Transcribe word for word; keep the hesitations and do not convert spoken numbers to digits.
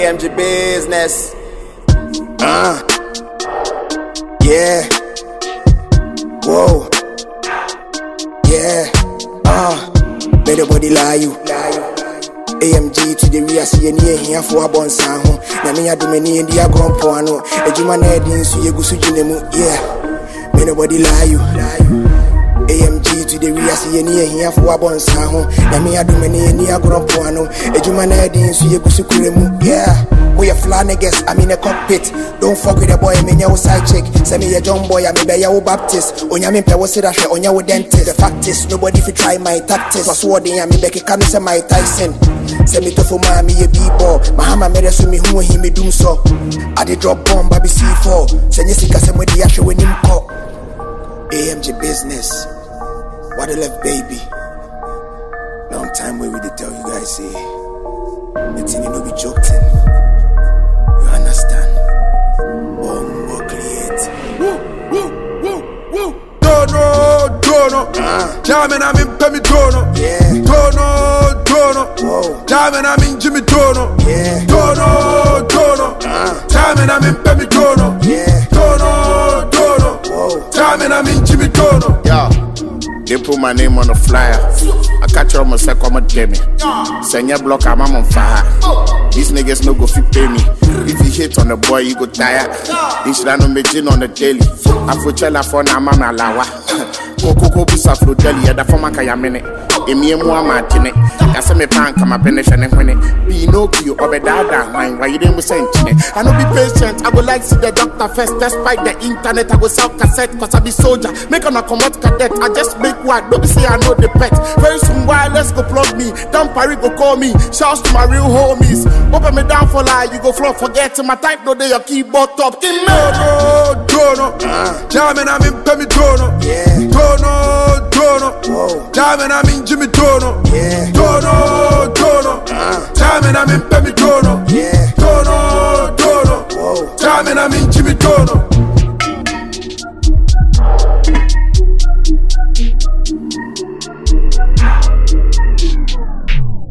A M G business. Uh, yeah. Whoa. Yeah. Uh, let the body lie you. A M G to the rear, see any here for a bon sound. Namia do many in the agron a human head in Suyagusu. Yeah. May nobody lie you. A M G to the rear, see any here for a bon sound. Namia do many in the agron a human head in Suyagusu. Yeah. We are flying niggas, I'm in a cockpit. Don't fuck with the boy, I'm in your side chick. Send me a young boy, I'm a your Baptist. On your member, what's it? On your dentist. The fact is, nobody if you try my tactics. Was wording, I'm a Becky Cancer, my Tyson. Send me to for mommy, a b-ball. Mahama made us with me who he me doom so. I did drop bomb, baby C four. Send you sick as I'm with the actual when him call. A M G business. What a left, baby. Long time where we did tell you guys, see. The thing you know be joking. You understand? Bombo create. Woo, woo, woo, woo. Dono, dono. Uh. Jamming, I'm in Pemi Dono. Yeah. Dono, dono. Whoa. Jamming, I'm in Jimmy Dono. Yeah. Dono, dono. Uh. Jamming, I'm in Pemi Dono. Yeah. Dono, dono. Whoa. Jamming, I'm in Jimmy Dono. Yeah. They put my name on the flyer. I catch you on my second, I'm a demi. Send your block, I'm on fire. These niggas no go fit pay me. If you hit on the boy, you go tired. This random machine on the daily. Afrochella for na mama lawa. Coco Busa Flo Deli, the former Kayamene. Emi Mua Martine. That's a me pan come up in and when it be no Q or Bedada wine. Why you didn't send it? I know be patient. I would like to see the doctor first. Despite the internet, I go sell cassette cause I be soldier. Make on a commot cadet. I just make what? Don't say I know the pet. Very soon, why let's go plug me. Damn Paris go call me. Shouts to my real homies. Open me down for lie. You go flop, forget to my type. No, they your keyboard top. In Dono, dono. Uh. Jamming, I'm in Pemi Dono. Yeah. Dono, dono. Whoa. Jamming, I'm in Jimmy Dono. Yeah. Dono, dono. Uh. Jamming, I'm in Pemi Dono. Yeah. Dono, dono. Whoa. Jamming, I'm in Jimmy Dono.